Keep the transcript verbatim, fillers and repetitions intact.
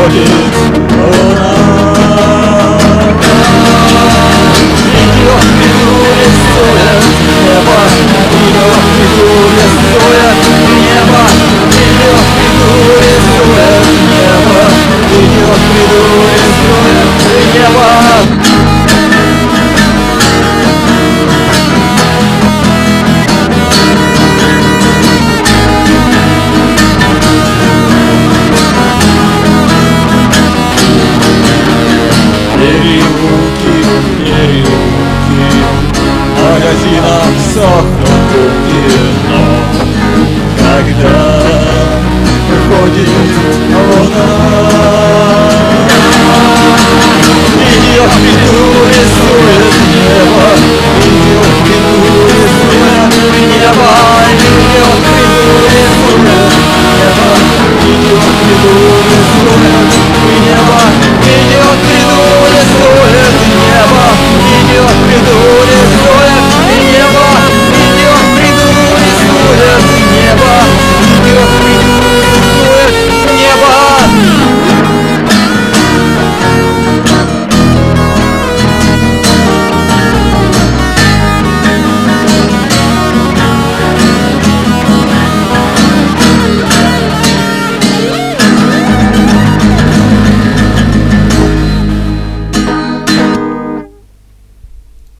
приходит луна. Ее фигуру рисует небо, ее фигуру рисует небо, ее фигуру рисует небо, ее фигуру рисует небо. Переулки, переулки, в магазинах сохнут руки, но когда выходит луна,